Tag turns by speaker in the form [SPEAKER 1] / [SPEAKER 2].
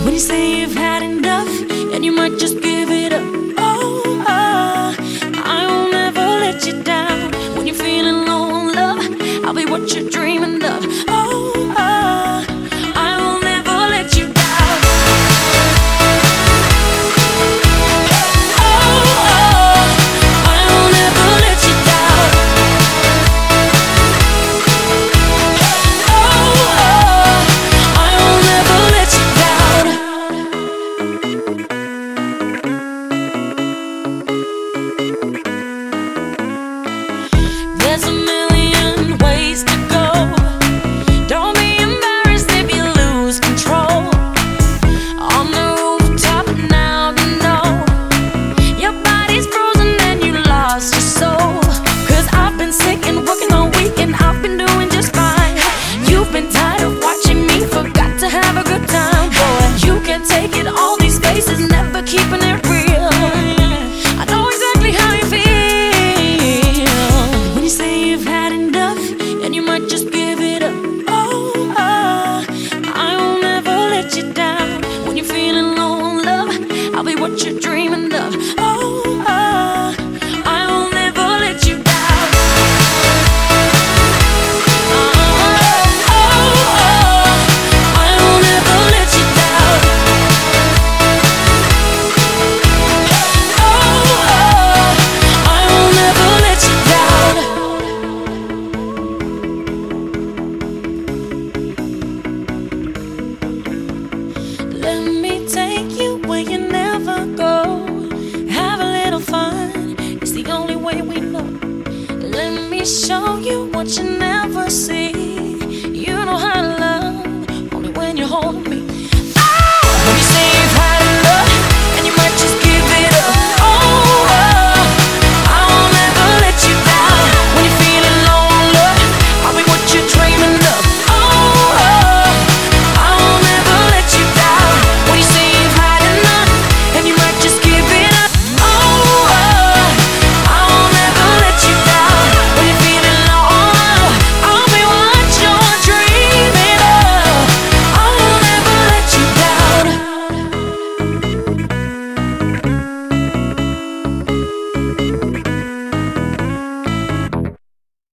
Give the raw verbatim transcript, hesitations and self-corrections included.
[SPEAKER 1] When you say you've had enough and you might just give it up. Oh, oh, I won't ever let you down. When you're feeling low on love, I'll be what you're dreaming of. Oh, oh, I will never let you down. Oh, oh, I will never let you down. Oh, oh, I will never let you down. There's a million ways to go. Don't be embarrassed if you lose control. On the rooftop now you know your body's frozen and you lost your soul. Cause I've been sick and working all week and I've been doing just fine. You've been tired of watching me, forgot to have a good time. Boy, you can't take it, all these faces never keeping it real. I know exactly how you feel when you say you've had enough and you might just give it up. Oh, oh, I won't ever let you down. When you're feeling low on love, I'll be what you're dreaming of. Oh, oh, I will never let you down. Oh, oh, oh, I will never let you down. Oh, oh, I will never let you down. Let me take you where you never go. Have a little fun, it's the only way we know. Let me show you what you never see.